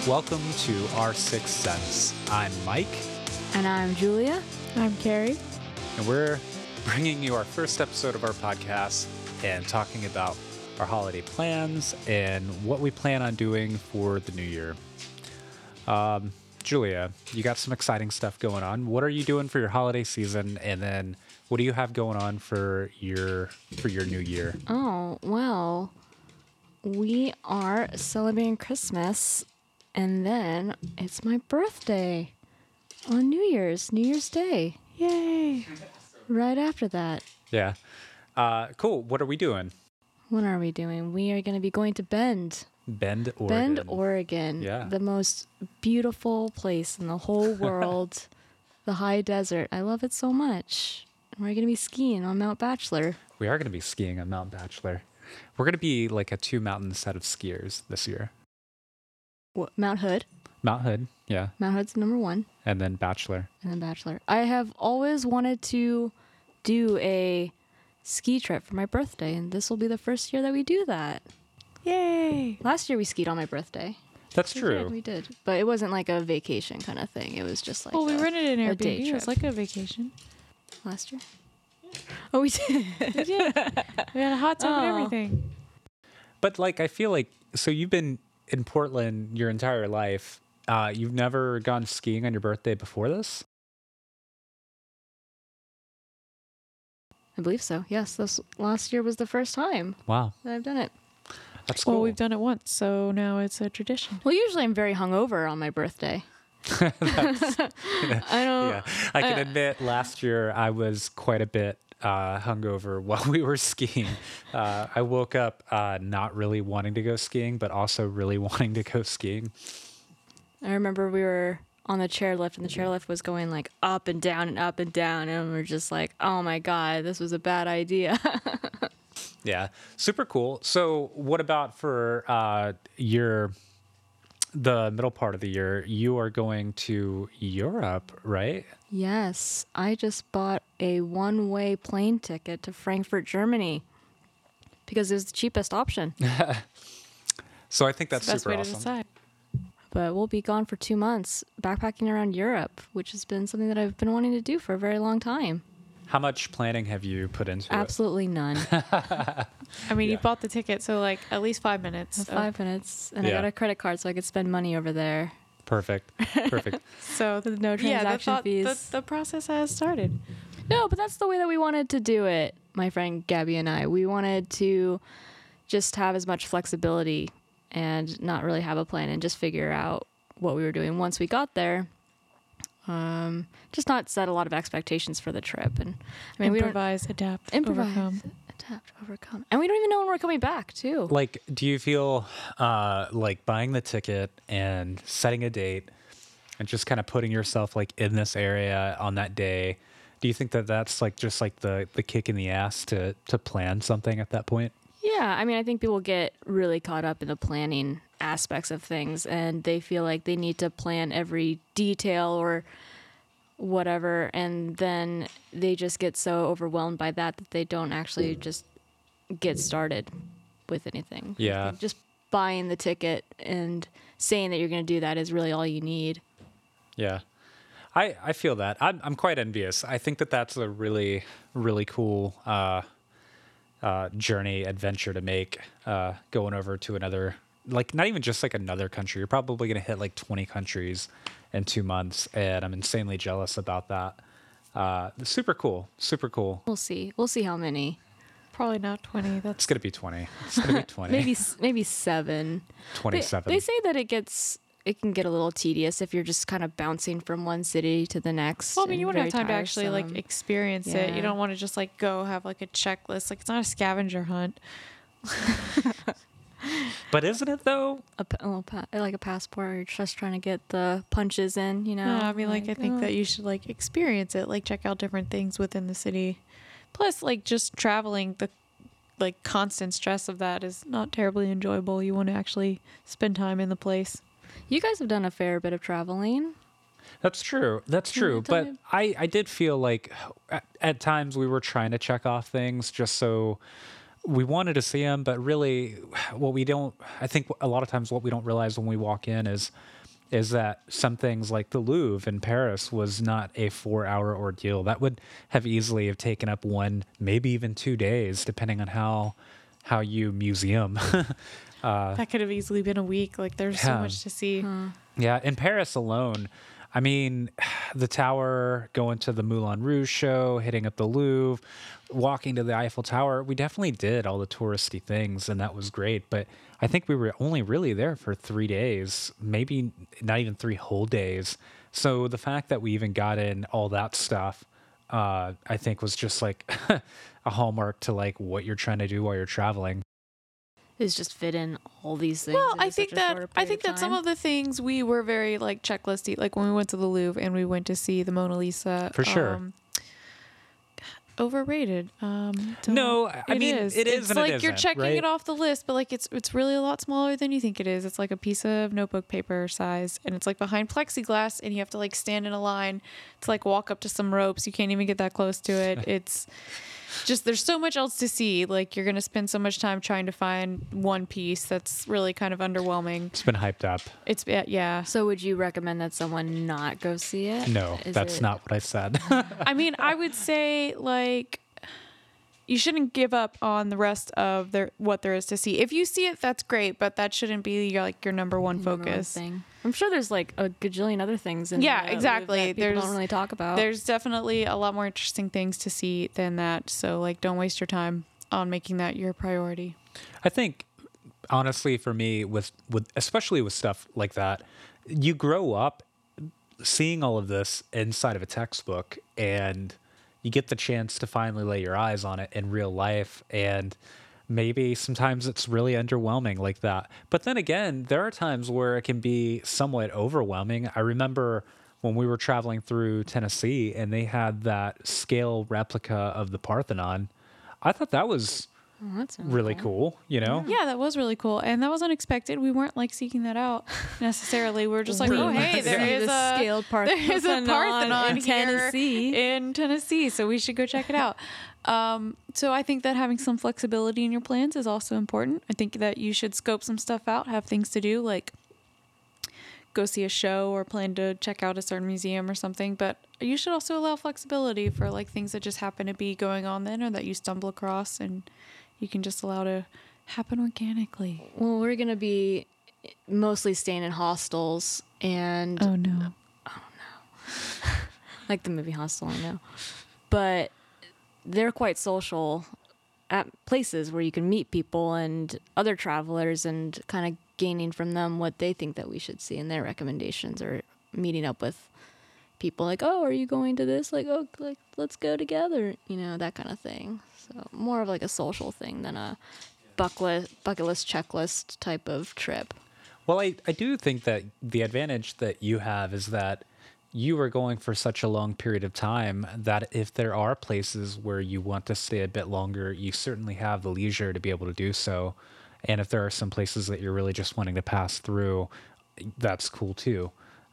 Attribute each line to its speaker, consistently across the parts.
Speaker 1: Welcome to Our Sixth Sense. I'm Mike,
Speaker 2: And I'm Julia.
Speaker 3: I'm Carrie.
Speaker 1: and we're bringing you our first episode of our podcast and talking about our holiday plans and what we plan on doing for the new year. Julia, you got some exciting stuff going on. What are you doing for your holiday season? And then what do you have going on for your new year?
Speaker 2: Oh, well, we are celebrating Christmas, and then it's my birthday on New Year's Day,
Speaker 3: Yay!
Speaker 2: right after that.
Speaker 1: Yeah. Cool. What are we doing?
Speaker 2: What are we doing? We are going to be going to Bend,
Speaker 1: Bend, Oregon.
Speaker 2: Oregon.
Speaker 1: Yeah.
Speaker 2: The most beautiful place in the whole world, the high desert. I love it so much. And we're going to be skiing on Mount Bachelor.
Speaker 1: We are going to be skiing on Mount Bachelor. We're going to be like a two-mountain set of skiers this year.
Speaker 2: What, Mount Hood.
Speaker 1: Mount Hood, yeah,
Speaker 2: Mount Hood's number one.
Speaker 1: and then Bachelor.
Speaker 2: And then Bachelor. I have always wanted to do a ski trip for my birthday, and this will be the first year that we do that.
Speaker 3: Yay!
Speaker 2: Last year we skied on my birthday.
Speaker 1: That's
Speaker 2: We
Speaker 1: true.
Speaker 2: did. But it wasn't like a vacation kind of thing. It was just like
Speaker 3: Well, we rented an
Speaker 2: a day
Speaker 3: Airbnb. It was
Speaker 2: trip.
Speaker 3: like a vacation.
Speaker 2: Last year. Oh, we did.
Speaker 3: We did. We had a hot tub and
Speaker 2: Oh.
Speaker 3: everything.
Speaker 1: But like, I feel like, so you've been in Portland your entire life. You've never gone skiing on your birthday before this?
Speaker 2: I believe so. Yes, this last year was the first time
Speaker 1: Wow,
Speaker 2: that I've done it.
Speaker 1: that's cool.
Speaker 3: Well, we've done it once, so now it's a tradition.
Speaker 2: Well, usually I'm very hungover on my birthday. I don't.
Speaker 1: Yeah, I can admit last year I was quite a bit hungover while we were skiing. I woke up not really wanting to go skiing, but also really wanting to go skiing.
Speaker 2: I remember we were on the chairlift, and the chairlift was going like up and down and up and down, and we are just like, oh my God, this was a bad idea.
Speaker 1: Yeah, super cool. So what about for the middle part of the year? You are going to Europe, right?
Speaker 2: Yes, I just bought a one-way plane ticket to Frankfurt, Germany, because it was the cheapest option.
Speaker 1: So I think that's
Speaker 3: Best
Speaker 1: super
Speaker 3: way to
Speaker 1: awesome.
Speaker 3: decide.
Speaker 2: But we'll be gone for 2 months, backpacking around Europe, which has been something that I've been wanting to do for a very long time.
Speaker 1: How much planning have you put into it?
Speaker 2: Absolutely none.
Speaker 3: I mean,
Speaker 1: Yeah.
Speaker 3: you bought the ticket, so like at least 5 minutes.
Speaker 2: 5 minutes, and
Speaker 1: Yeah.
Speaker 2: I got a credit card so I could spend money over there.
Speaker 1: Perfect. Perfect.
Speaker 3: So
Speaker 2: With no transaction fees.
Speaker 3: The process has started.
Speaker 2: No, but that's the way that we wanted to do it, my friend Gabby and I. We wanted to just have as much flexibility and not really have a plan and just figure out what we were doing once we got there. Just not set a lot of expectations for the trip. And I mean, we don't
Speaker 3: Improvise, adapt,
Speaker 2: improvise,
Speaker 3: overcome.
Speaker 2: adapt, overcome. And we don't even know when we're coming back, too.
Speaker 1: Like, do you feel like buying the ticket and setting a date and just kind of putting yourself like in this area on that day? Do you think that that's like just like the kick in the ass to plan something at that point?
Speaker 2: Yeah, I mean, I think people get really caught up in the planning aspects of things, and they feel like they need to plan every detail or whatever, and then they just get so overwhelmed by that they don't actually just get started with anything.
Speaker 1: Yeah.
Speaker 2: Just buying the ticket and saying that you're going to do that is really all you need.
Speaker 1: Yeah. I feel that. I'm quite envious. I think that that's a really, really cool journey, adventure to make, going over to another, like not even just like another country. You're probably going to hit like 20 countries in 2 months. And I'm insanely jealous about that. Super cool. Super cool.
Speaker 2: We'll see. We'll see how many.
Speaker 3: Probably not 20.
Speaker 1: It's
Speaker 3: That's
Speaker 1: going to be 20. It's going to be 20.
Speaker 2: Maybe 7.
Speaker 1: 27.
Speaker 2: They say that it can get a little tedious if you're just kind of bouncing from one city to the next.
Speaker 3: well, I mean, you
Speaker 2: and
Speaker 3: want to have
Speaker 2: very
Speaker 3: time to actually like
Speaker 2: tiresome.
Speaker 3: experience it.
Speaker 2: Yeah.
Speaker 3: You don't want to just like go have like a checklist. Like it's not a scavenger hunt.
Speaker 1: But isn't it though?
Speaker 2: like a passport. You're just trying to get the punches in, you know.
Speaker 3: No, I mean, like I think that you should like experience it, like check out different things within the city. Plus, like just traveling, the like constant stress of that is not terribly enjoyable. You want to actually spend time in the place.
Speaker 2: You guys have done a fair bit of traveling.
Speaker 1: That's true. That's true.
Speaker 2: tell
Speaker 1: But
Speaker 2: me-
Speaker 1: I did feel like at times we were trying to check off things just so we wanted to see them. But really, I think a lot of times what we don't realize when we walk in is is that some things like the Louvre in Paris was not a 4-hour ordeal. That would have easily have taken up 1, maybe even 2 days, depending on how you museum.
Speaker 3: That could have easily been a week. Like there's so
Speaker 1: Yeah.
Speaker 3: much to see.
Speaker 1: Yeah, in Paris alone, I mean, the Tower, going to the Moulin Rouge show, hitting up the Louvre, walking to the Eiffel Tower, we definitely did all the touristy things, and that was great. But I think we were only really there for 3 days, maybe not even 3 whole days. So the fact that we even got in all that stuff, I think was just like a hallmark to like what you're trying to do while you're traveling.
Speaker 2: Is just fit in all these things.
Speaker 3: Well,
Speaker 2: in
Speaker 3: I
Speaker 2: such
Speaker 3: think
Speaker 2: a
Speaker 3: that
Speaker 2: short
Speaker 3: I
Speaker 2: period
Speaker 3: think that some
Speaker 2: time.
Speaker 3: of the things we were very like checklisty. Like when we went to the Louvre and we went to see the Mona Lisa.
Speaker 1: For sure.
Speaker 3: Overrated.
Speaker 1: No, I mean, it is
Speaker 3: It's
Speaker 1: and it
Speaker 3: like you're
Speaker 1: isn't,
Speaker 3: checking
Speaker 1: right?
Speaker 3: it off the list, but like it's really a lot smaller than you think it is. It's like a piece of notebook paper size, and it's like behind plexiglass, and you have to like stand in a line to like walk up to some ropes. You can't even get that close to it. It's just there's so much else to see. Like you're gonna spend so much time trying to find one piece that's really kind of underwhelming.
Speaker 1: It's been hyped up.
Speaker 3: It's yeah.
Speaker 2: So would you recommend that someone not go see it?
Speaker 1: No,
Speaker 2: Is
Speaker 1: that's
Speaker 2: it-
Speaker 1: not what I said.
Speaker 3: I mean, I would say like you shouldn't give up on the rest of what there is to see. If you see it, that's great, but that shouldn't be your number one
Speaker 2: number one
Speaker 3: focus.
Speaker 2: thing. I'm sure there's like a gajillion other things in
Speaker 3: Yeah,
Speaker 2: the Louvre
Speaker 3: exactly.
Speaker 2: that people don't
Speaker 3: There's-
Speaker 2: really talk about.
Speaker 3: There's definitely a lot more interesting things to see than that. So like, don't waste your time on making that your priority.
Speaker 1: I think honestly for me with especially with stuff like that, you grow up seeing all of this inside of a textbook and you get the chance to finally lay your eyes on it in real life, and maybe sometimes it's really underwhelming like that. But then again, there are times where it can be somewhat overwhelming. I remember when we were traveling through Tennessee and they had that scale replica of the Parthenon. I thought that was
Speaker 2: Oh, that's
Speaker 1: really cool, you know?
Speaker 3: Yeah, that was really cool, and that was unexpected. We weren't like seeking that out necessarily. We were just like, oh hey, there
Speaker 2: See
Speaker 3: is
Speaker 2: the
Speaker 3: a
Speaker 2: scaled
Speaker 3: there is a Parthenon
Speaker 2: in
Speaker 3: here
Speaker 2: Tennessee.
Speaker 3: in Tennessee, so we should go check it out. So I think that having some flexibility in your plans is also important. I think that you should scope some stuff out, have things to do, like go see a show or plan to check out a certain museum or something. But you should also allow flexibility for like things that just happen to be going on then or that you stumble across and you can just allow to happen organically.
Speaker 2: Well, we're gonna be mostly staying in hostels and
Speaker 3: Oh no.
Speaker 2: like the movie Hostel, I know, but they're quite social at places where you can meet people and other travelers and kind of gaining from them what they think that we should see in their recommendations, or meeting up with people like, oh, are you going to this? Like, oh, like let's go together, that kind of thing. So more of like a social thing than a bucket list checklist type of trip.
Speaker 1: Well, I do think that the advantage that you have is that you are going for such a long period of time that if there are places where you want to stay a bit longer, you certainly have the leisure to be able to do so. And if there are some places that you're really just wanting to pass through, that's cool too.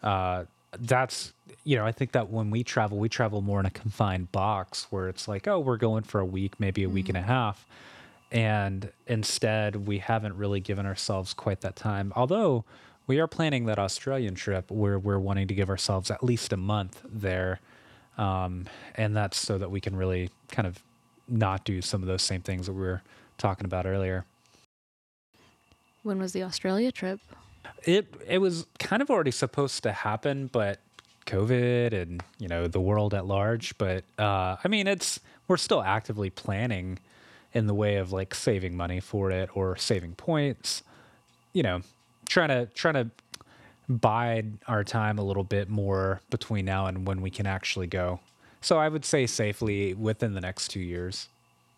Speaker 1: I think that when we travel more in a confined box where it's like, oh, we're going for a week, maybe a week and a half. And instead, we haven't really given ourselves quite that time. Although we are planning that Australian trip where we're wanting to give ourselves at least a month there. And that's so that we can really kind of not do some of those same things that we were talking about earlier.
Speaker 2: When was the Australia trip?
Speaker 1: It was kind of already supposed to happen, but COVID and, the world at large. But we're still actively planning in the way of like saving money for it or saving points, trying to bide our time a little bit more between now and when we can actually go. So I would say safely within the next 2 years.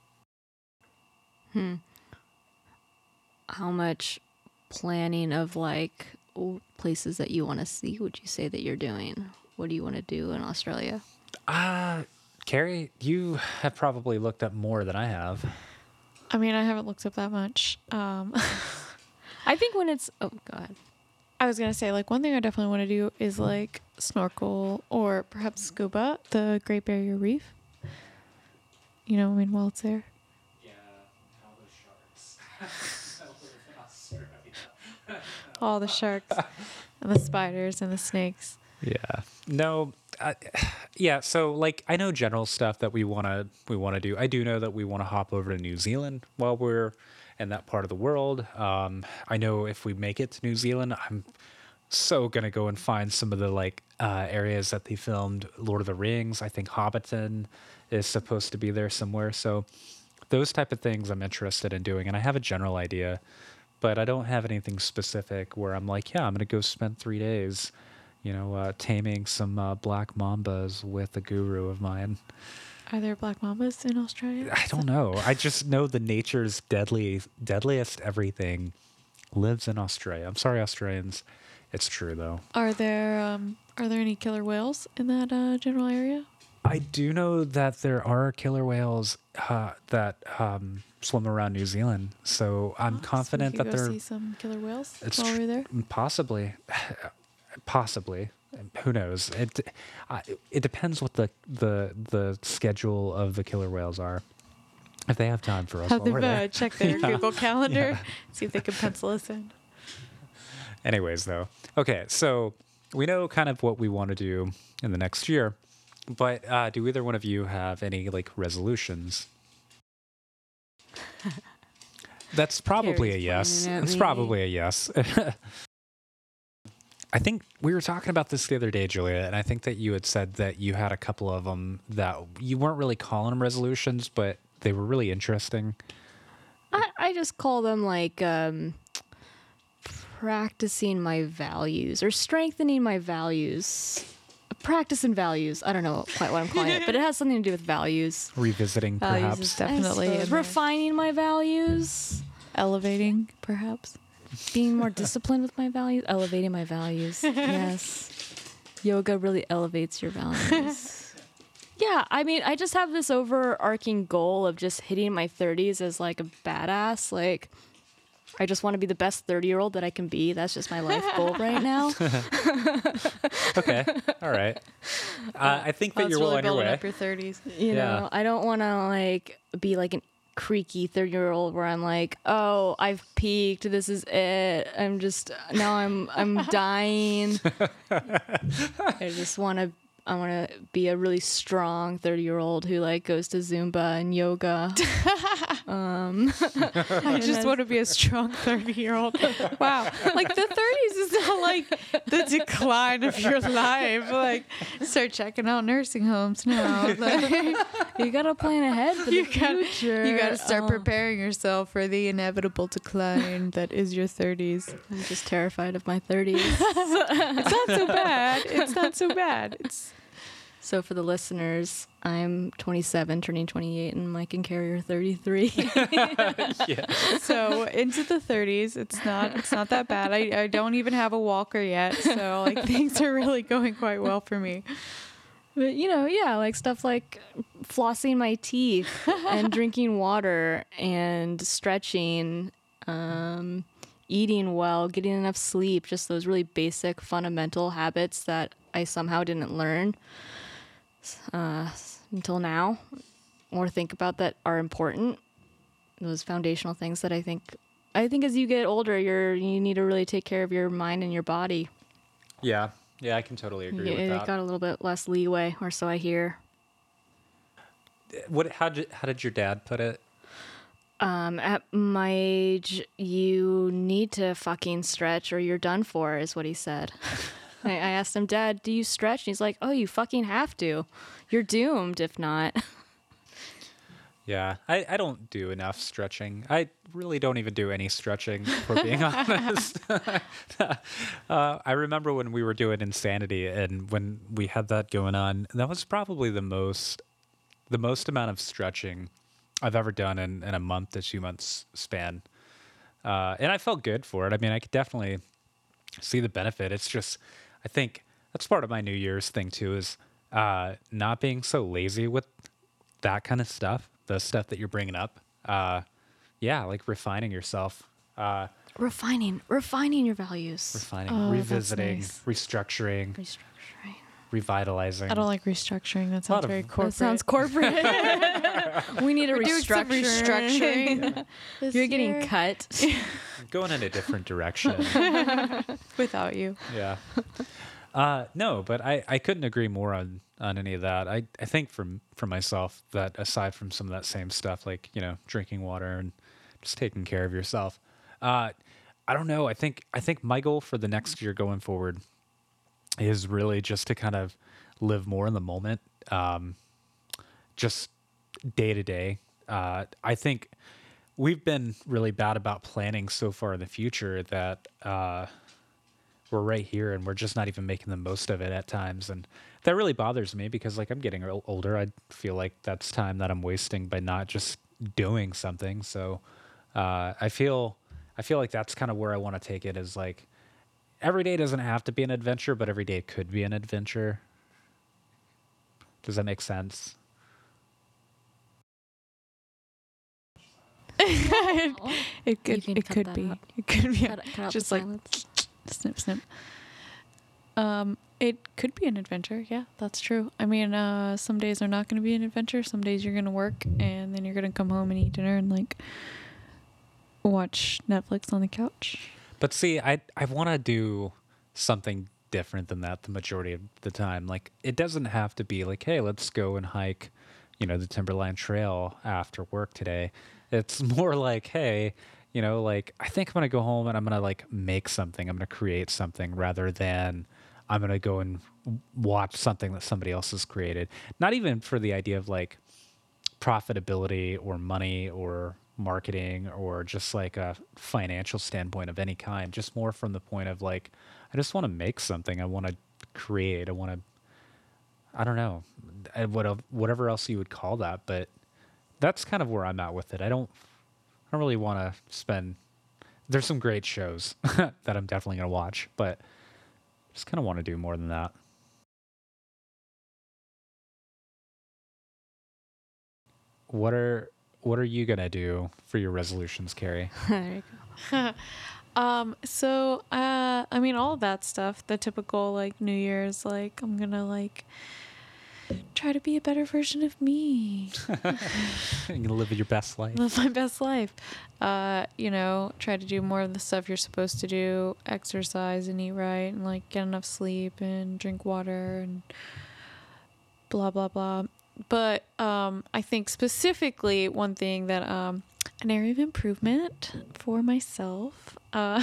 Speaker 2: How much planning of like places that you want to see would you say that you're doing? What do you want to do in Australia?
Speaker 1: Carrie, you have probably looked up more than I have.
Speaker 3: I mean, I haven't looked up that much.
Speaker 2: I think when it's God.
Speaker 3: I was going to say, like, one thing I definitely want to do is, like, snorkel or perhaps scuba the Great Barrier Reef. While it's there.
Speaker 1: Yeah, all those sharks.
Speaker 3: All the sharks. and the spiders and the snakes.
Speaker 1: Yeah. No. Yeah. So like, I know general stuff that we wanna do. I do know that we want to hop over to New Zealand while we're in that part of the world. I know if we make it to New Zealand, I'm so gonna go and find some of the like areas that they filmed Lord of the Rings. I think Hobbiton is supposed to be there somewhere. So those type of things I'm interested in doing, and I have a general idea, but I don't have anything specific where I'm like, yeah, I'm gonna go spend 3 days, taming some black mambas with a guru of mine.
Speaker 3: Are there black mambas in Australia?
Speaker 1: I don't know. I just know the nature's deadliest everything lives in Australia. I'm sorry, Australians. It's true though.
Speaker 3: Are there any killer whales in that general area?
Speaker 1: I do know that there are killer whales that swim around New Zealand, so I'm confident
Speaker 3: so we
Speaker 1: that
Speaker 3: could go
Speaker 1: they're
Speaker 3: see some killer whales
Speaker 1: It's
Speaker 3: while we're there.
Speaker 1: possibly. Who knows? It depends what the schedule of the killer whales are. If they have time for us
Speaker 3: Have
Speaker 1: while we're
Speaker 3: them
Speaker 1: there.
Speaker 3: check their Google Calendar,
Speaker 1: Yeah.
Speaker 3: see if they can pencil us in.
Speaker 1: Anyways, though, okay, so we know kind of what we want to do in the next year, but do either one of you have any like resolutions? That's probably
Speaker 2: Carrie's
Speaker 1: a yes.
Speaker 2: pointing at
Speaker 1: It's
Speaker 2: me.
Speaker 1: probably a yes. I think we were talking about this the other day, Julia, and I think that you had said that you had a couple of them that you weren't really calling them resolutions, but they were really interesting.
Speaker 2: I just call them like practicing my values or strengthening my values. Practice and values. I don't know quite what I'm calling it, but it has something to do with values.
Speaker 1: Revisiting,
Speaker 3: Values
Speaker 1: perhaps.
Speaker 3: is definitely
Speaker 2: I
Speaker 3: in
Speaker 2: suppose.
Speaker 3: there.
Speaker 2: Refining my values.
Speaker 3: Elevating, perhaps.
Speaker 2: Being more disciplined with my values. Elevating my values. Yes. Yoga really elevates your values. Yeah, I mean, I just have this overarching goal of just hitting my 30s as like a badass. Like, I just want to be the best 30-year-old that I can be. That's just my life goal right now.
Speaker 1: Okay, all right. I think that
Speaker 3: That's
Speaker 1: you're well
Speaker 3: really
Speaker 1: on your
Speaker 3: building
Speaker 1: way.
Speaker 3: up your 30s.
Speaker 2: You
Speaker 1: Yeah.
Speaker 2: know, I don't want to like be like an creaky 30-year-old where I'm like, oh, I've peaked. This is it. I'm dying. I want to be a really strong 30-year-old who like goes to Zumba and yoga.
Speaker 3: I just want to be a strong 30-year-old. Wow. Like the 30s is not like the decline of your life. Like start checking out nursing homes now. Like,
Speaker 2: You got to plan ahead for the future.
Speaker 3: you got to start
Speaker 2: Oh,
Speaker 3: preparing yourself for the inevitable decline that is your 30s.
Speaker 2: I'm just terrified of my 30s.
Speaker 3: It's not so bad. It's not so bad. It's
Speaker 2: So for the listeners, I'm 27, turning 28, and Mike and Carrie are 33.
Speaker 3: so into the 30s. It's not that bad. I don't even have a walker yet, so like things are really going quite well for me.
Speaker 2: But yeah, like stuff like flossing my teeth and drinking water and stretching, eating well, getting enough sleep, just those really basic fundamental habits that I somehow didn't learn until now or think about that are important. Those foundational things that I think as you get older, you need to really take care of your mind and your body.
Speaker 1: Yeah, I can totally agree with
Speaker 2: It
Speaker 1: that.
Speaker 2: got a little bit less leeway, or so I hear.
Speaker 1: How did your dad put it?
Speaker 2: At my age, you need to fucking stretch or you're done for, is what he said. I asked him, Dad, do you stretch? And he's like, oh, you fucking have to. You're doomed if not.
Speaker 1: Yeah, I don't do enough stretching. I really don't even do any stretching, for being honest. I remember when we were doing Insanity and when we had that going on, that was probably the most amount of stretching I've ever done in a month to 2 months span. And I felt good for it. I mean, I could definitely see the benefit. It's just, I think that's part of my New Year's thing too, is not being so lazy with that kind of stuff, the stuff that you're bringing up. Yeah, like refining yourself,
Speaker 2: Refining your values.
Speaker 1: refining,
Speaker 3: Oh, that's
Speaker 1: revisiting,
Speaker 3: nice.
Speaker 1: restructuring.
Speaker 2: Restructuring.
Speaker 1: revitalizing.
Speaker 3: I don't like restructuring. That
Speaker 1: A lot
Speaker 3: sounds
Speaker 1: of-
Speaker 3: very
Speaker 1: That
Speaker 3: corporate.
Speaker 2: That sounds corporate. We need a
Speaker 3: We're doing some
Speaker 2: restructuring.
Speaker 3: restructuring. this
Speaker 2: You're getting
Speaker 3: year
Speaker 2: cut.
Speaker 1: Going in a different direction.
Speaker 3: without you.
Speaker 1: Yeah. No, but I couldn't agree more on any of that. I think for myself that aside from some of that same stuff, like, you know, drinking water and just taking care of yourself, I don't know. I think my goal for the next year going forward is really just to kind of live more in the moment, just day to day. I think we've been really bad about planning so far in the future that we're right here and we're just not even making the most of it at times. And that really bothers me because, like, I'm getting older. I feel like that's time that I'm wasting by not just doing something. So I feel like that's kind of where I want to take it, is like every day doesn't have to be an adventure, but every day could be an adventure. Does that make sense?
Speaker 3: It could.
Speaker 2: can
Speaker 3: It
Speaker 2: cut
Speaker 3: could
Speaker 2: that
Speaker 3: be.
Speaker 2: out.
Speaker 3: It could be.
Speaker 2: Cut out
Speaker 3: just
Speaker 2: the
Speaker 3: like
Speaker 2: silence.
Speaker 3: snip, snip. It could be an adventure. Yeah, that's true. I mean, some days are not going to be an adventure. Some days you're going to work, and then you're going to come home and eat dinner and like watch Netflix on the couch.
Speaker 1: But see, I want to do something different than that the majority of the time. Like, it doesn't have to be like, hey, let's go and hike, you know, the Timberline Trail after work today. It's more like, hey, you know, like, I think I'm going to go home and I'm going to like make something. I'm going to create something rather than I'm going to go and watch something that somebody else has created. Not even for the idea of like profitability or money or marketing or just like a financial standpoint of any kind, just more from the point of like, I just want to make something. I want to create. I don't know, whatever else you would call that, but that's kind of where I'm at with it. I don't really want to spend, there's some great shows that I'm definitely going to watch, but just kind of want to do more than that. What are you going to do for your resolutions, Carrie?
Speaker 2: There you go.
Speaker 3: I mean, all of that stuff, the typical like New Year's, like I'm gonna like try to be a better version of me,
Speaker 1: You're going to live your best life.
Speaker 3: live my best life. You know, try to do more of the stuff you're supposed to do, exercise and eat right, and like get enough sleep and drink water and blah blah blah. But I think specifically one thing that an area of improvement for myself.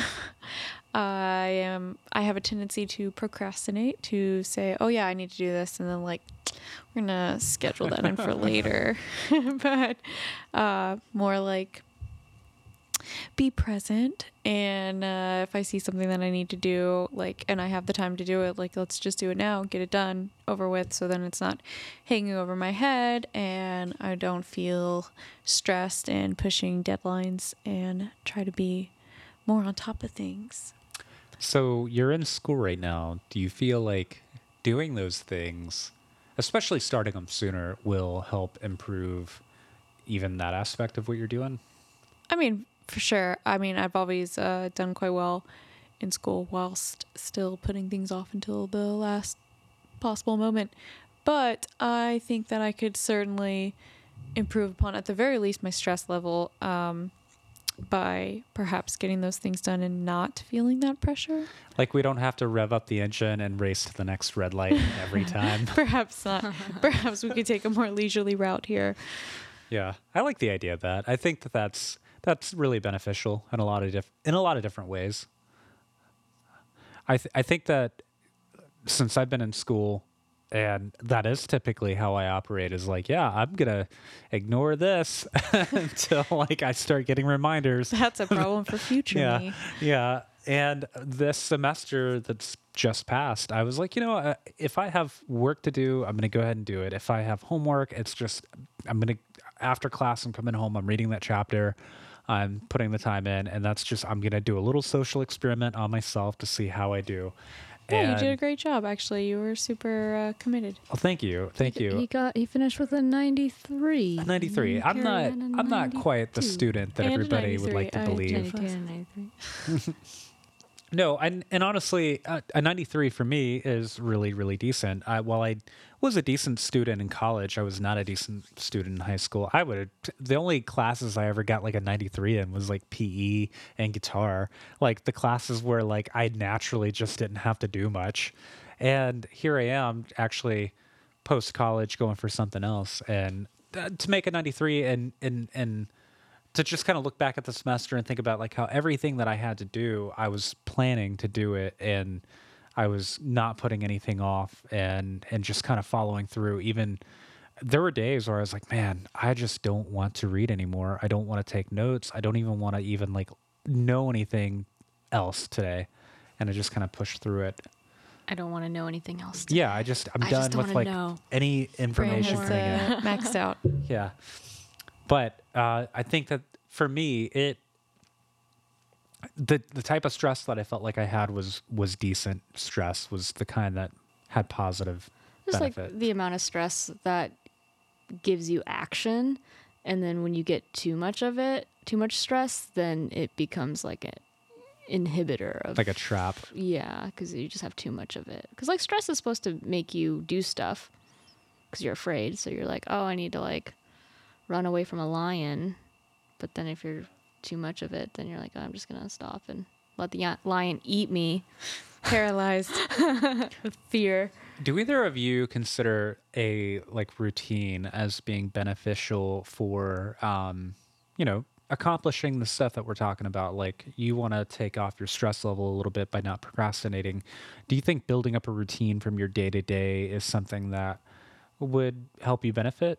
Speaker 3: I have a tendency to procrastinate, to say, oh yeah, I need to do this, and then like we're gonna schedule that in for later. But more like be present, and if I see something that I need to do, like, and I have the time to do it, like, let's just do it now, get it done, over with, so then it's not hanging over my head and I don't feel stressed and pushing deadlines, and try to be more on top of things.
Speaker 1: So you're in school right now. Do you feel like doing those things, especially starting them sooner, will help improve even that aspect of what you're doing?
Speaker 3: I mean, for sure. I mean, I've always done quite well in school whilst still putting things off until the last possible moment. But I think that I could certainly improve upon, at the very least, my stress level by perhaps getting those things done and not feeling that pressure.
Speaker 1: Like, we don't have to rev up the engine and race to the next red light every time.
Speaker 3: Perhaps not. Perhaps we could take a more leisurely route here.
Speaker 1: Yeah, I like the idea of that. I think that that's really beneficial in a lot of different ways. I think that since I've been in school, and that is typically how I operate, is like, yeah, I'm gonna ignore this until like I start getting reminders.
Speaker 3: That's a problem for future me.
Speaker 1: Yeah. And this semester that's just passed, I was like, you know, if I have work to do, I'm going to go ahead and do it. If I have homework, it's just, after class, I'm coming home, I'm reading that chapter, I'm putting the time in, and that's just, I'm going to do a little social experiment on myself to see how I do.
Speaker 3: Yeah, you did a great job, actually. You were super committed.
Speaker 1: Well, thank you. Thank you.
Speaker 2: He finished with a 93.
Speaker 1: 93. I'm not quite the student that
Speaker 3: And a
Speaker 1: everybody would like to
Speaker 3: 93.
Speaker 1: believe.
Speaker 2: 92 and 93.
Speaker 1: No, and honestly, a 93 for me is really, really decent. While I was a decent student in college, I was not a decent student in high school. The only classes I ever got like a 93 in was like PE and guitar, like the classes where like I naturally just didn't have to do much. And here I am actually post college going for something else, and to make a 93 and to just kind of look back at the semester and think about like how everything that I had to do, I was planning to do it, and I was not putting anything off, and just kind of following through. Even there were days where I was like, man, I just don't want to read anymore. I don't want to take notes. I don't even want to even like know anything else today. And I just kind of pushed through it.
Speaker 2: I don't want to know anything else.
Speaker 1: Yeah, I'm
Speaker 2: I
Speaker 1: done
Speaker 2: just
Speaker 1: with
Speaker 2: wanna
Speaker 1: like
Speaker 2: know.
Speaker 1: any information
Speaker 3: More,
Speaker 1: thing.
Speaker 3: maxed out.
Speaker 1: Yeah. But I think that for me, the type of stress that I felt like I had was decent stress, was the kind that had positive
Speaker 2: Just
Speaker 1: benefit.
Speaker 2: like the amount of stress that gives you action, and then when you get too much of it, too much stress, then it becomes like an inhibitor of
Speaker 1: like a trap.
Speaker 2: yeah, because you just have too much of it. Because like stress is supposed to make you do stuff because you're afraid. So you're like, oh, I need to like run away from a lion. But then if you're too much of it, then you're like, oh, I'm just gonna stop and let the lion eat me.
Speaker 3: Paralyzed.
Speaker 2: With fear.
Speaker 1: Do either of you consider a like routine as being beneficial for accomplishing the stuff that we're talking about? Like you want to take off your stress level a little bit by not procrastinating. Do you think building up a routine from your day to day is something that would help you benefit?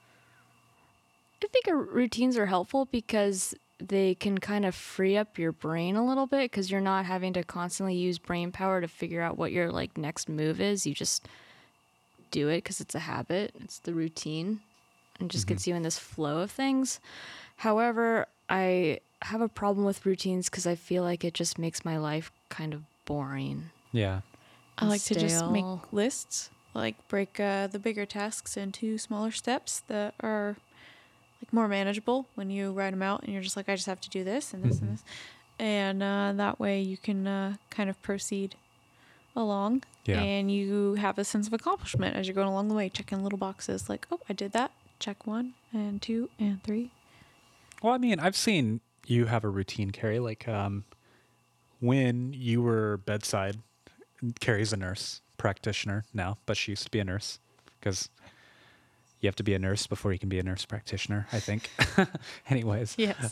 Speaker 2: I think routines are helpful because they can kind of free up your brain a little bit because you're not having to constantly use brain power to figure out what your like next move is. You just do it because it's a habit. It's the routine and just gets you in this flow of things. However, I have a problem with routines because I feel like it just makes my life kind of boring.
Speaker 1: Yeah.
Speaker 3: I like to just make
Speaker 2: Stale.
Speaker 3: lists, like break the bigger tasks into smaller steps that are like more manageable when you write them out and you're just like, I just have to do this and this and this. And that way you can kind of proceed along
Speaker 1: Yeah.
Speaker 3: and you have a sense of accomplishment as you're going along the way, checking little boxes like, oh, I did that. Check 1 and 2 and 3.
Speaker 1: Well, I mean, I've seen you have a routine, Carrie. Like when you were bedside, Carrie's a nurse practitioner now, but she used to be a nurse because you have to be a nurse before you can be a nurse practitioner, I think. Anyways.
Speaker 3: Yes.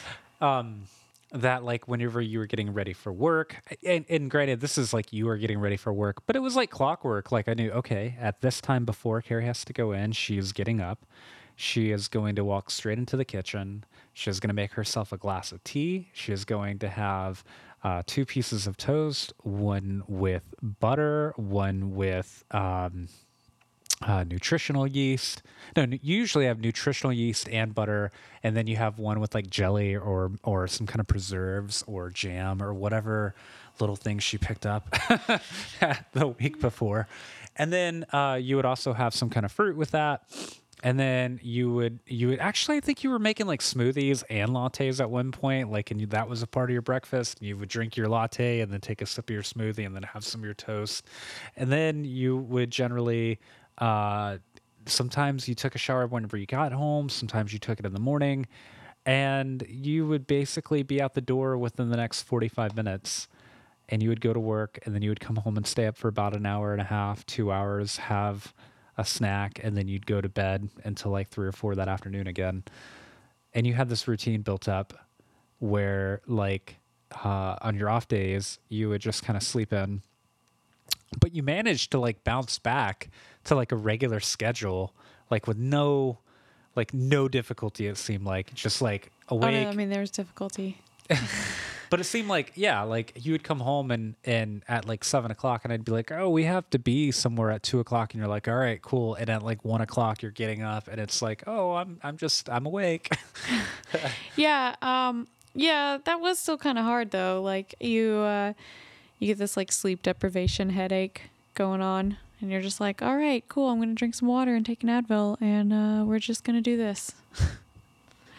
Speaker 1: That like whenever you were getting ready for work, and granted, this is like you were getting ready for work, but it was like clockwork. Like I knew, okay, at this time before Carrie has to go in, she is getting up. She is going to walk straight into the kitchen. She is going to make herself a glass of tea. She is going to have 2 pieces of toast, one with butter, one with nutritional yeast. No, you usually have nutritional yeast and butter, and then you have one with like jelly or some kind of preserves or jam or whatever little things she picked up the week before. And then you would also have some kind of fruit with that. And then you would actually, I think you were making like smoothies and lattes at one point, like, and that was a part of your breakfast. You would drink your latte and then take a sip of your smoothie and then have some of your toast. And then you would generally, sometimes you took a shower whenever you got home. Sometimes you took it in the morning, and you would basically be out the door within the next 45 minutes. And you would go to work, and then you would come home and stay up for about an hour and a half, 2 hours, have a snack, and then you'd go to bed until like 3 or 4 that afternoon again. And you had this routine built up where like on your off days, you would just kind of sleep in. But you managed to like bounce back to like a regular schedule, like with no difficulty, it seemed like. Just like awake.
Speaker 3: Oh, no, I mean, there's difficulty.
Speaker 1: But it seemed like, yeah, like you would come home and at like 7 o'clock, and I'd be like, oh, we have to be somewhere at 2 o'clock. And you're like, all right, cool. And at like 1 o'clock, you're getting up, and it's like, oh, I'm awake.
Speaker 3: Yeah. Yeah, that was still kind of hard though. Like you get this like sleep deprivation headache going on, and you're just like, all right, cool. I'm going to drink some water and take an Advil, and we're just going to do this.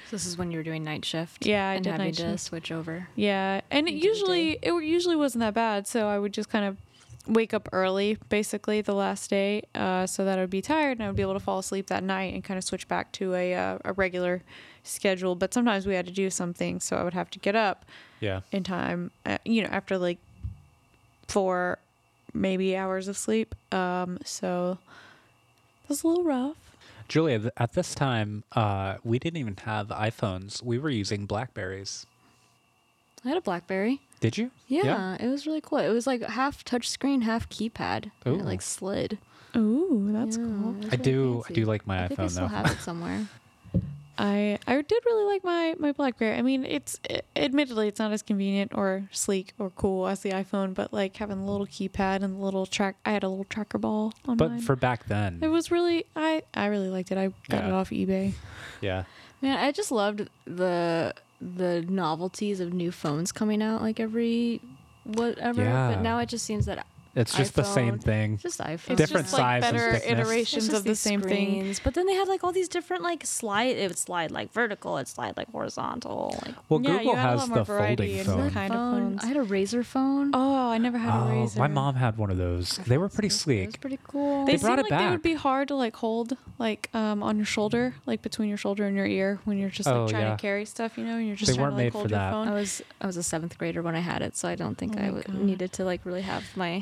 Speaker 2: This is when you were doing night shift.
Speaker 3: Yeah, I
Speaker 2: and
Speaker 3: did
Speaker 2: having
Speaker 3: night
Speaker 2: to
Speaker 3: shift.
Speaker 2: switch over.
Speaker 3: Yeah, and
Speaker 2: Into the
Speaker 3: it usually wasn't that bad. So I would just kind of wake up early, basically the last day, so that I would be tired and I would be able to fall asleep that night and kind of switch back to a regular schedule. But sometimes we had to do something, so I would have to get up
Speaker 1: Yeah.
Speaker 3: in time. After like 4 maybe hours of sleep. So it was a little rough.
Speaker 1: Julia, at this time, we didn't even have iPhones. We were using Blackberries.
Speaker 2: I had a BlackBerry.
Speaker 1: Did you?
Speaker 2: Yeah, it was really cool. It was like half touchscreen, half keypad. And
Speaker 1: Ooh.
Speaker 2: it like slid.
Speaker 3: Ooh, that's
Speaker 2: Yeah,
Speaker 3: cool.
Speaker 2: it was
Speaker 1: I
Speaker 2: really
Speaker 1: do
Speaker 2: fancy.
Speaker 1: like my
Speaker 2: I think I
Speaker 1: iPhone
Speaker 2: still
Speaker 1: though.
Speaker 2: have it somewhere.
Speaker 3: I did really like my BlackBerry. I mean, admittedly it's not as convenient or sleek or cool as the iPhone, but like having the little keypad and the little I had a little tracker ball on
Speaker 1: But
Speaker 3: mine.
Speaker 1: for back then,
Speaker 3: It was really I really liked it. I got it
Speaker 1: Yeah.
Speaker 3: off eBay.
Speaker 1: yeah.
Speaker 2: Man, I just loved the novelties of new phones coming out like every whatever.
Speaker 1: Yeah.
Speaker 2: But now it just seems that
Speaker 1: It's just the same
Speaker 2: iPhone.
Speaker 1: thing.
Speaker 2: it's just iPhone.
Speaker 3: It's
Speaker 1: Different
Speaker 3: just like
Speaker 1: size and
Speaker 3: better
Speaker 1: thickness.
Speaker 3: iterations
Speaker 2: It's just
Speaker 3: of the
Speaker 2: these
Speaker 3: same thing.
Speaker 2: screens. But then they had like all these different like slide. It would slide like vertical. It slide like horizontal. Like
Speaker 1: Well,
Speaker 3: Yeah, you
Speaker 1: Google
Speaker 3: had a
Speaker 1: has
Speaker 3: lot more
Speaker 1: the
Speaker 3: variety
Speaker 1: folding
Speaker 3: in
Speaker 1: phone.
Speaker 3: what kind of phones.
Speaker 2: I had a Razor phone.
Speaker 3: Oh, I never had a
Speaker 1: Oh,
Speaker 3: Razor.
Speaker 1: my mom had one of those. They were pretty
Speaker 2: It was
Speaker 1: sleek.
Speaker 2: pretty cool.
Speaker 3: They
Speaker 1: They brought
Speaker 3: seem
Speaker 1: it
Speaker 3: like they
Speaker 1: back.
Speaker 3: would be hard to like hold like on your shoulder, like between your shoulder and your ear when you're just like
Speaker 1: Oh,
Speaker 3: trying
Speaker 1: yeah.
Speaker 3: to carry stuff, and you're just
Speaker 1: They
Speaker 3: trying
Speaker 1: weren't
Speaker 3: to like
Speaker 1: made
Speaker 3: hold
Speaker 1: for
Speaker 3: your
Speaker 1: that.
Speaker 3: phone.
Speaker 2: I was a 7th grader when I had it, so I don't think
Speaker 3: Oh
Speaker 2: I
Speaker 3: my God.
Speaker 2: needed to like really have my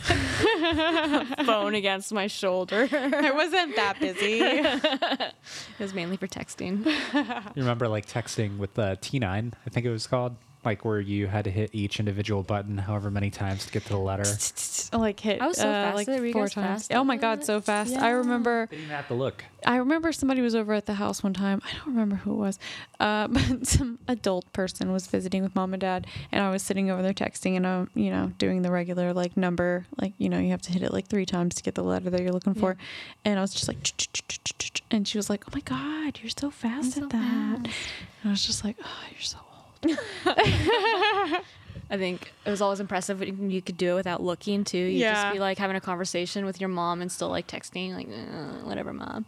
Speaker 2: phone against my shoulder.
Speaker 3: I wasn't that busy.
Speaker 2: It was mainly for texting.
Speaker 1: You remember like texting with the T9, I think it was called? Like where you had to hit each individual button however many times to get to the letter.
Speaker 3: Like hit
Speaker 2: I was so fast
Speaker 3: like
Speaker 2: at it. Were you
Speaker 3: 4
Speaker 2: guys
Speaker 3: times.
Speaker 2: fast
Speaker 3: Oh
Speaker 2: at
Speaker 3: my god,
Speaker 2: it?
Speaker 3: so fast.
Speaker 2: Yeah.
Speaker 3: I remember
Speaker 1: Didn't even have to look.
Speaker 3: somebody was over at the house one time. I don't remember who it was. But some adult person was visiting with mom and dad, and I was sitting over there texting, and doing the regular like number, like you have to hit it like 3 times to get the letter that you're looking for. And I was just like and she was like, "Oh my god, you're so fast
Speaker 2: I'm
Speaker 3: at
Speaker 2: so
Speaker 3: that."
Speaker 2: fast.
Speaker 3: And I was just like, "Oh, you're so old."
Speaker 2: I think it was always impressive when you could do it without looking too. You'd
Speaker 3: Yeah.
Speaker 2: just be like having a conversation with your mom and still like texting, like whatever, mom.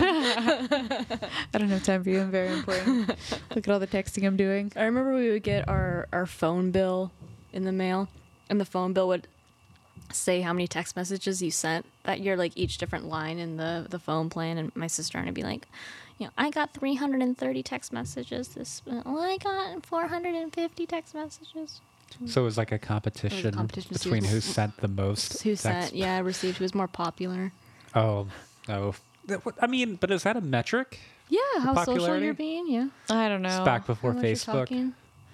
Speaker 3: I don't have time for you. I'm very important. Look at all the texting I'm doing.
Speaker 2: I remember we would get our phone bill in the mail, and the phone bill would say how many text messages you sent that year, like each different line in the phone plan. And my sister and I'd be like, I got 330 text messages this. Well, I got 450 text messages.
Speaker 1: So it was like a competition,
Speaker 2: competition to see
Speaker 1: between
Speaker 2: who-
Speaker 1: who sent the most.
Speaker 2: Who
Speaker 1: text.
Speaker 2: sent? Yeah, received. Who was more popular?
Speaker 1: Oh, no. I mean, but is that a metric?
Speaker 2: Yeah, how social
Speaker 1: popularity?
Speaker 2: you're being. Yeah,
Speaker 3: I don't know.
Speaker 1: It's back before
Speaker 2: How much you're
Speaker 1: Facebook.
Speaker 2: talking.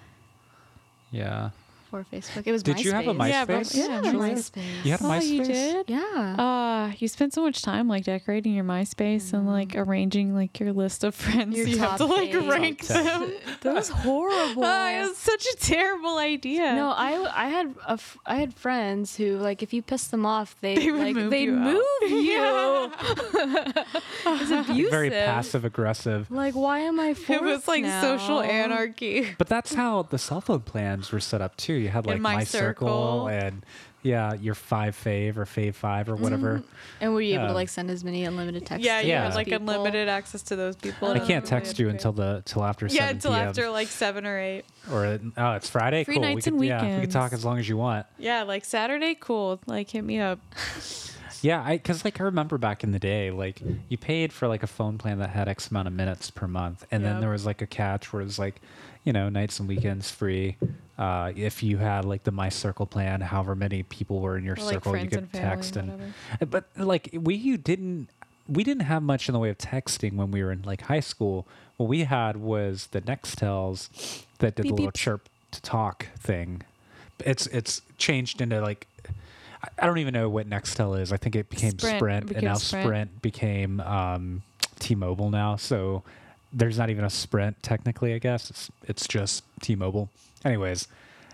Speaker 1: Yeah.
Speaker 2: Before Facebook, it was.
Speaker 1: Did you have a
Speaker 2: MySpace.
Speaker 3: Yeah, but-
Speaker 1: MySpace?
Speaker 3: yeah,
Speaker 1: Julia?
Speaker 2: MySpace.
Speaker 1: You had a
Speaker 3: Oh,
Speaker 1: MySpace?
Speaker 3: you did?
Speaker 2: Yeah.
Speaker 3: You spent so much time like decorating your MySpace and like arranging like your list of friends.
Speaker 2: Your
Speaker 3: You have to
Speaker 2: top
Speaker 3: like
Speaker 2: page.
Speaker 3: rank
Speaker 1: Top 10.
Speaker 3: them.
Speaker 2: That was horrible.
Speaker 3: It was such a terrible idea.
Speaker 2: No, I had friends who like if you pissed them off,
Speaker 3: They would
Speaker 2: like
Speaker 3: move
Speaker 2: they'd
Speaker 3: you out.
Speaker 2: move you. It's abusive.
Speaker 1: Very passive aggressive.
Speaker 2: Like, why am I
Speaker 3: it
Speaker 2: forced
Speaker 3: was like
Speaker 2: now?
Speaker 3: social anarchy.
Speaker 1: But that's how the cell phone plans were set up too. You had like
Speaker 3: And
Speaker 1: My
Speaker 3: My
Speaker 1: Circle
Speaker 3: Circle.
Speaker 1: and your fave or fave 5 or whatever.
Speaker 2: And were you able
Speaker 1: Yeah.
Speaker 2: to like send as many unlimited texts?
Speaker 3: Yeah,
Speaker 2: to
Speaker 3: you
Speaker 1: Yeah.
Speaker 3: had
Speaker 2: those
Speaker 3: like
Speaker 2: people?
Speaker 3: unlimited access to those people.
Speaker 1: I
Speaker 3: and
Speaker 1: can't
Speaker 3: everybody
Speaker 1: text
Speaker 3: had
Speaker 1: you
Speaker 3: to pay.
Speaker 1: until after 7
Speaker 3: Yeah, until
Speaker 1: p.m.
Speaker 3: after like 7 or 8.
Speaker 1: Or oh, it's Friday.
Speaker 3: Free
Speaker 1: Cool.
Speaker 3: nights
Speaker 1: we
Speaker 3: and
Speaker 1: could, yeah, we could
Speaker 3: weekends.
Speaker 1: talk as long as you want.
Speaker 3: Yeah, like Saturday, cool. Like hit me up.
Speaker 1: Yeah, because like I remember back in the day, like you paid for like a phone plan that had X amount of minutes per month, and then
Speaker 3: Yep.
Speaker 1: there was like a catch where it was like, nights and weekends free. If you had like the My Circle plan, however many people were in your
Speaker 3: Or, like
Speaker 1: circle, you
Speaker 3: friends
Speaker 1: could
Speaker 3: and family
Speaker 1: text
Speaker 3: and
Speaker 1: and.
Speaker 3: whatever.
Speaker 1: But like we didn't have much in the way of texting when we were in like high school. What we had was the Nextels that did
Speaker 3: Beep,
Speaker 1: the little
Speaker 3: beep.
Speaker 1: chirp to talk thing. It's changed into like I don't even know what Nextel is. I think it became
Speaker 3: Sprint.
Speaker 1: Sprint,
Speaker 3: It
Speaker 1: and
Speaker 3: became
Speaker 1: now
Speaker 3: Sprint.
Speaker 1: Sprint became T-Mobile now. So there's not even a Sprint technically. I guess it's just T-Mobile. Anyways,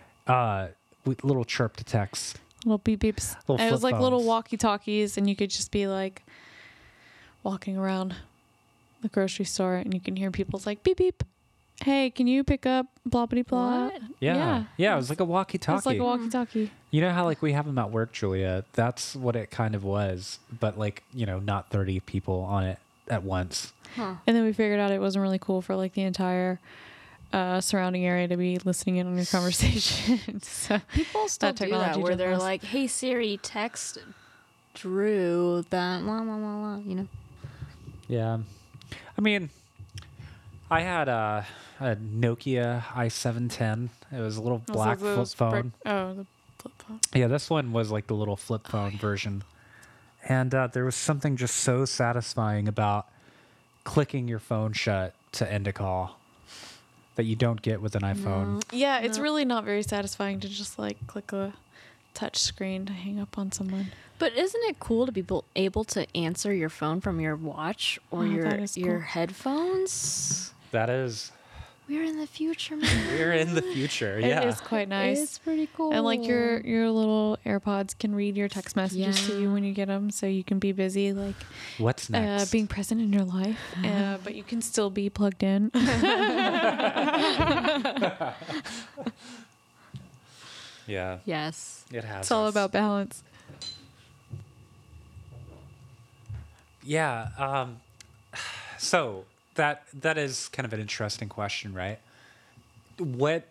Speaker 1: little chirp to text.
Speaker 3: Little beep beeps.
Speaker 1: Little
Speaker 3: And it was
Speaker 1: flip
Speaker 3: like little
Speaker 1: phones.
Speaker 3: walkie talkies, and you could just be like walking around the grocery store, and you can hear people's like beep beep. Hey, can you pick up blah blah blah?
Speaker 2: What?
Speaker 1: Yeah, it was like a
Speaker 3: It
Speaker 1: walkie-talkie.
Speaker 3: was like a walkie talkie.
Speaker 1: You know how like we have them at work, Julia? That's what it kind of was, but like not 30 people on it. at once.
Speaker 2: Huh.
Speaker 3: And then we figured out it wasn't really cool for like the entire surrounding area to be listening in on your conversation. So
Speaker 2: People still
Speaker 3: that
Speaker 2: do that
Speaker 3: technology
Speaker 2: where
Speaker 3: did
Speaker 2: they're
Speaker 3: less.
Speaker 2: like, "Hey Siri, text Drew that blah blah blah blah," you know.
Speaker 1: Yeah. I mean, I had a Nokia i710. It was a little black flip phone.
Speaker 3: The flip phone.
Speaker 1: Yeah, this one was like the little flip phone version. And there was something just so satisfying about clicking your phone shut to end a call that you don't get with an iPhone.
Speaker 3: Yeah, it's
Speaker 2: No.
Speaker 3: really not very satisfying to just like click a touch screen to hang up on someone.
Speaker 2: But isn't it cool to be able to answer your phone from your watch or
Speaker 3: Oh,
Speaker 2: your
Speaker 3: that is
Speaker 2: your
Speaker 3: cool.
Speaker 2: headphones?
Speaker 1: That is,
Speaker 2: We're in the future, man.
Speaker 1: we're in the future. Yeah.
Speaker 3: It is quite nice.
Speaker 2: It's pretty cool.
Speaker 3: And like your little AirPods can read your text messages to you
Speaker 2: Yeah.
Speaker 3: when you get them, so you can be busy like
Speaker 1: What's next?
Speaker 3: being present in your life, but you can still be plugged in.
Speaker 1: Yeah.
Speaker 2: Yes.
Speaker 1: It has.
Speaker 3: It's all
Speaker 1: us.
Speaker 3: about balance.
Speaker 1: Yeah. So that is kind of an interesting question, right? What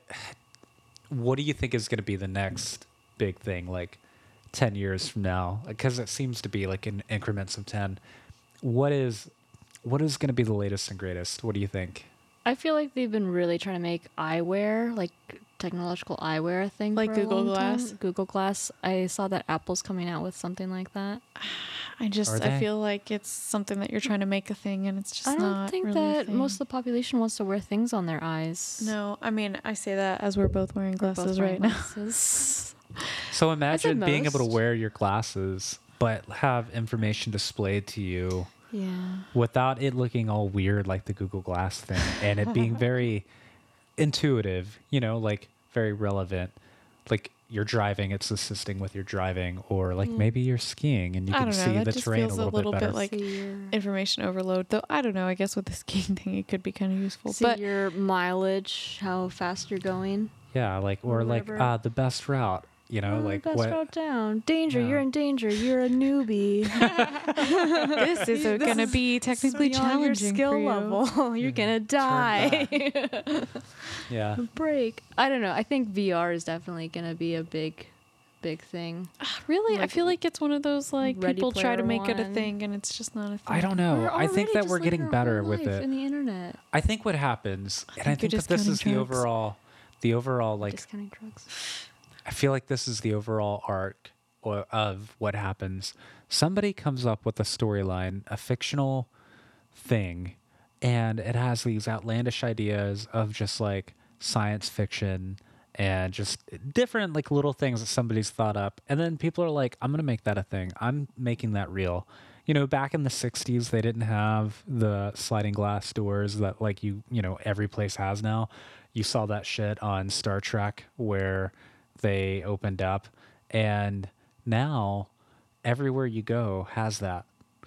Speaker 1: do you think is going to be the next big thing, like 10 years from now? Because it seems to be like in increments of 10. What is going to be the latest and greatest? What do you think?
Speaker 2: I feel like they've been really trying to make eyewear, like technological eyewear, a thing.
Speaker 3: Like
Speaker 2: for a
Speaker 3: Google
Speaker 2: long time.
Speaker 3: Glass?
Speaker 2: Google Glass. I saw that Apple's coming out with something like that.
Speaker 3: I
Speaker 1: Are they?
Speaker 3: feel like it's something that you're trying to make a thing, and it's just
Speaker 2: I don't
Speaker 3: not
Speaker 2: think
Speaker 3: really a
Speaker 2: that
Speaker 3: thing.
Speaker 2: most of the population wants to wear things on their eyes.
Speaker 3: No, I mean I say that as we're both wearing
Speaker 2: We're both
Speaker 3: glasses
Speaker 2: wearing
Speaker 3: right now.
Speaker 2: glasses.
Speaker 1: So imagine being able to
Speaker 2: most.
Speaker 1: wear your glasses, but have information displayed to you
Speaker 2: Yeah.
Speaker 1: without it looking all weird like the Google Glass thing, and it being very intuitive, like very relevant. Like you're driving, it's assisting with your driving, or like maybe you're skiing and you
Speaker 3: I
Speaker 1: can
Speaker 3: don't know,
Speaker 1: see
Speaker 3: that
Speaker 1: the
Speaker 3: just
Speaker 1: terrain a
Speaker 3: feels
Speaker 1: little bit better.
Speaker 3: like
Speaker 2: See your,
Speaker 3: information overload. Though I don't know. I guess with the skiing thing, it could be kind of useful.
Speaker 2: see
Speaker 3: But
Speaker 2: your mileage, how fast you're going.
Speaker 1: Yeah, or like
Speaker 2: whatever.
Speaker 1: the best route, like
Speaker 2: best
Speaker 1: what?
Speaker 2: route down. Danger,
Speaker 1: Yeah.
Speaker 2: you're in danger. You're a newbie.
Speaker 3: this is going to be technically
Speaker 2: Beyond your
Speaker 3: challenging
Speaker 2: skill
Speaker 3: for you.
Speaker 2: level. You're gonna die.
Speaker 1: Yeah,
Speaker 2: Break. I don't know. I think VR is definitely gonna be a big thing.
Speaker 3: Really, I
Speaker 2: Like,
Speaker 3: feel like it's one of those like
Speaker 2: Ready
Speaker 3: people try to
Speaker 2: Player
Speaker 3: make it a
Speaker 2: One.
Speaker 3: thing, and it's just not a thing.
Speaker 1: I don't know.
Speaker 2: We're
Speaker 1: I think
Speaker 2: already
Speaker 1: that
Speaker 2: just
Speaker 1: we're
Speaker 2: living
Speaker 1: getting
Speaker 2: our
Speaker 1: better
Speaker 2: whole
Speaker 1: with
Speaker 2: life
Speaker 1: it.
Speaker 2: in the internet.
Speaker 1: I think what happens, and I think
Speaker 3: you're
Speaker 1: that this is
Speaker 3: discounting
Speaker 1: the
Speaker 3: drugs.
Speaker 1: overall like
Speaker 2: Discounting drugs.
Speaker 1: I feel like this is the overall arc of what happens. Somebody comes up with a storyline, a fictional thing, and it has these outlandish ideas of just like science fiction and just different like little things that somebody's thought up. And then people are like, I'm going to make that a thing. I'm making that real. Back in the 60s, they didn't have the sliding glass doors that like every place has now. You saw that shit on Star Trek where they opened up, and now everywhere you go has that.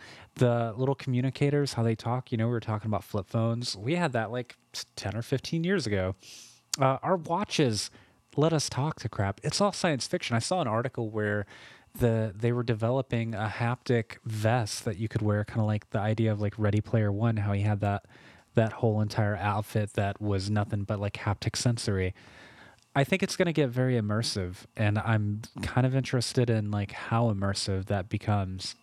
Speaker 1: The little communicators, how they talk, we were talking about flip phones. We had that like 10 or 15 years ago. Our watches let us talk to crap. It's all science fiction. I saw an article where they were developing a haptic vest that you could wear, kind of like the idea of like Ready Player One, how he had that whole entire outfit that was nothing but like haptic sensory. I think it's going to get very immersive, and I'm kind of interested in like how immersive that becomes.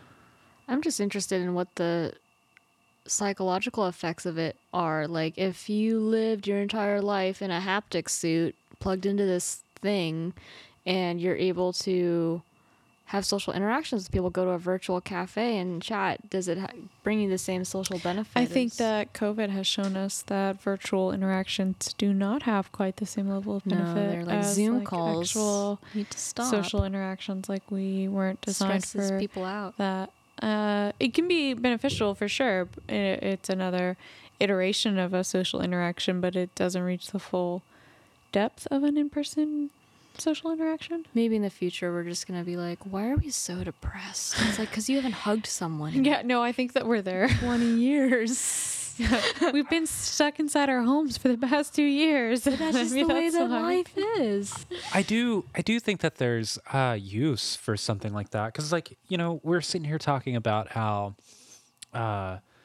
Speaker 2: I'm just interested in what the psychological effects of it are. Like, if you lived your entire life in a haptic suit plugged into this thing and you're able to have social interactions with people, go to a virtual cafe and chat, does it bring you the same social benefit?
Speaker 3: I think
Speaker 2: as-
Speaker 3: that COVID has shown us that virtual interactions do not have quite the same level of
Speaker 2: no,
Speaker 3: benefit
Speaker 2: they're like
Speaker 3: as
Speaker 2: Zoom
Speaker 3: like
Speaker 2: calls.
Speaker 3: actual
Speaker 2: Need to stop.
Speaker 3: social interactions. Like we weren't designed
Speaker 2: Stresses
Speaker 3: for
Speaker 2: people out.
Speaker 3: that. It can be beneficial for sure. It's another iteration of a social interaction, but it doesn't reach the full depth of an in-person social interaction.
Speaker 2: Maybe in the future we're just gonna be like, why are we so depressed? It's like, because you haven't hugged someone in
Speaker 3: Yeah, no, I think that we're there.
Speaker 2: 20 years.
Speaker 3: We've been stuck inside our homes for the past 2 years.
Speaker 2: That's just the way that
Speaker 3: why.
Speaker 2: life is.
Speaker 1: I do think that there's use for something like that, because like we're sitting here talking about how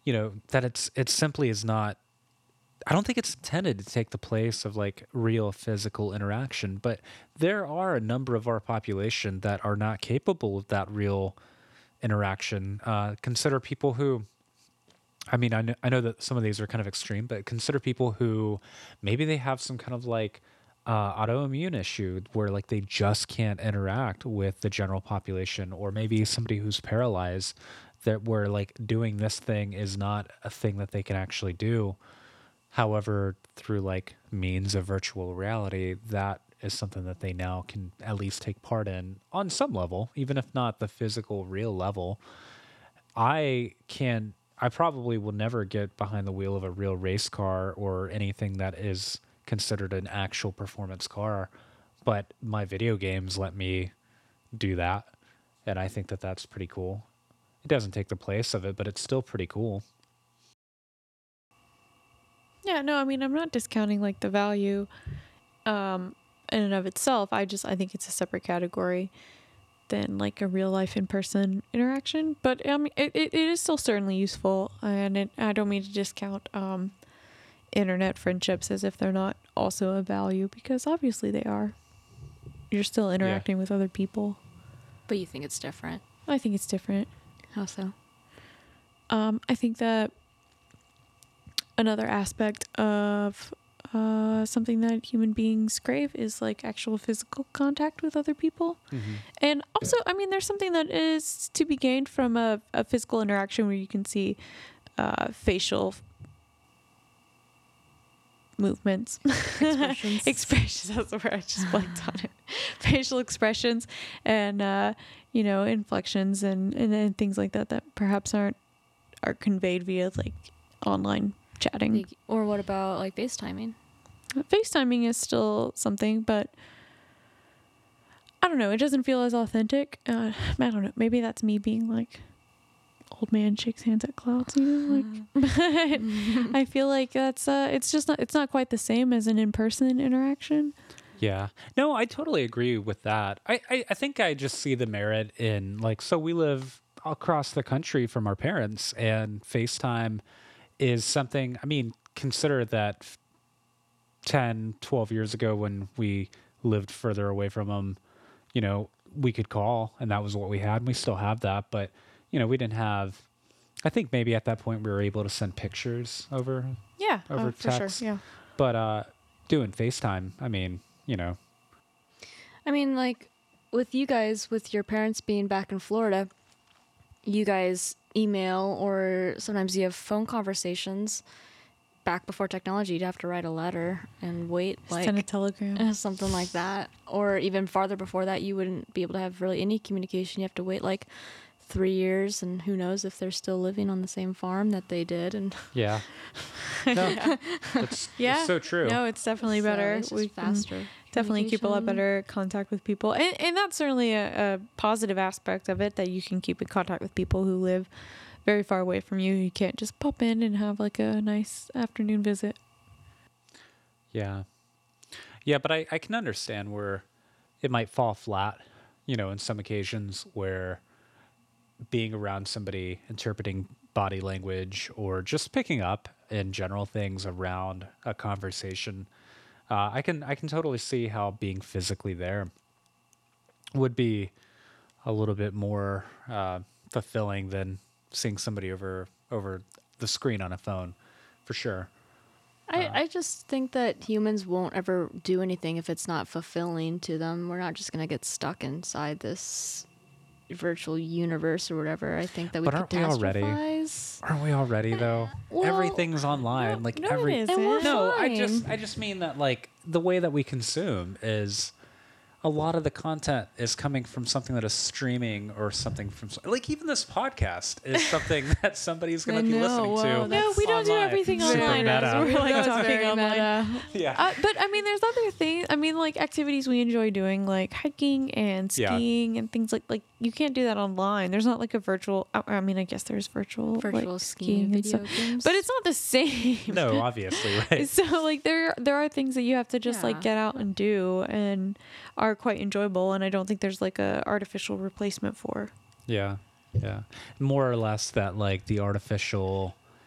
Speaker 1: that it simply is not. I don't think it's intended to take the place of like real physical interaction, but there are a number of our population that are not capable of that real interaction. Consider people who, I mean, I know that some of these are kind of extreme, but consider people who maybe they have some kind of like autoimmune issue where like they just can't interact with the general population, or maybe somebody who's paralyzed that where like doing this thing is not a thing that they can actually do. However, through like means of virtual reality, that is something that they now can at least take part in on some level, even if not the physical real level. I probably will never get behind the wheel of a real race car or anything that is considered an actual performance car, but my video games let me do that. And I think that that's pretty cool. It doesn't take the place of it, but it's still pretty cool.
Speaker 3: Yeah, no, I mean, I'm not discounting like the value in and of itself. I think it's a separate category than like a real life in person interaction. But I mean, it is still certainly useful, and I don't mean to discount internet friendships as if they're not also a value, because obviously they are. You're still interacting with other people.
Speaker 2: But you think it's different?
Speaker 3: I think it's different.
Speaker 2: How so?
Speaker 3: I think that another aspect of something that human beings crave is like actual physical contact with other people.
Speaker 1: Mm-hmm.
Speaker 3: And also, I mean, there's something that is to be gained from a physical interaction where you can see facial movements. Expressions, that's the word, I just blanked on it. Facial expressions and, inflections and things like that perhaps are conveyed via like online chatting.
Speaker 2: Or what about like FaceTiming?
Speaker 3: FaceTiming is still something, but I don't know. It doesn't feel as authentic. I don't know. Maybe that's me being like old man shakes hands at clouds, Like, but I feel like that's it's not quite the same as an in-person interaction.
Speaker 1: Yeah. No, I totally agree with that. I think I just see the merit in like, so we live across the country from our parents, and FaceTime is something, I mean, consider that 10, 12 years ago when we lived further away from them, we could call and that was what we had. And we still have that, but we didn't have, I think maybe at that point we were able to send pictures over
Speaker 3: For
Speaker 1: text.
Speaker 3: sure. Yeah.
Speaker 1: But doing FaceTime, I mean,
Speaker 2: like with you guys, with your parents being back in Florida, you guys email or sometimes you have phone conversations. Back before technology, you'd have to write a letter and wait,
Speaker 3: Send a telegram.
Speaker 2: Something like that. Or even farther before that, you wouldn't be able to have really any communication. You have to wait like 3 years, and who knows if they're still living on the same farm that they did. And
Speaker 1: yeah. No, it's so true.
Speaker 3: No, it's definitely better.
Speaker 2: It's just faster.
Speaker 3: Definitely keep a lot better contact with people. And that's certainly a positive aspect of it, that you can keep in contact with people who live very far away from you. You can't just pop in and have like a nice afternoon visit.
Speaker 1: Yeah. Yeah, but I can understand where it might fall flat, in some occasions where being around somebody, interpreting body language, or just picking up in general things around a conversation, I can totally see how being physically there would be a little bit more fulfilling than seeing somebody over the screen on a phone, for sure.
Speaker 2: I just think that humans won't ever do anything if it's not fulfilling to them. We're not just going to get stuck inside this virtual universe or whatever. I think that we catastrophize.
Speaker 1: Aren't we already though?
Speaker 2: Well,
Speaker 1: everything's online.
Speaker 3: It isn't.
Speaker 1: No,
Speaker 2: fine.
Speaker 1: I just mean that like the way that we consume is a lot of the content is coming from something that is streaming, or something from like even this podcast is something that somebody's going to be listening to.
Speaker 3: No, we don't do everything
Speaker 1: Super
Speaker 3: online.
Speaker 1: meta.
Speaker 3: We're like
Speaker 2: That's
Speaker 3: talking
Speaker 2: very
Speaker 3: online.
Speaker 1: Yeah.
Speaker 3: But I mean, there's other things. I mean, like activities we enjoy doing, like hiking and skiing and things like you can't do that online. There's not like a virtual. I mean, I guess there's virtual like,
Speaker 2: skiing
Speaker 3: and
Speaker 2: video
Speaker 3: stuff,
Speaker 2: games,
Speaker 3: but it's not the same.
Speaker 1: No, obviously, right?
Speaker 3: So like there are things that you have to just like get out and do, and are quite enjoyable, and I don't think there's like a artificial replacement for.
Speaker 1: Yeah. More or less that like the artificial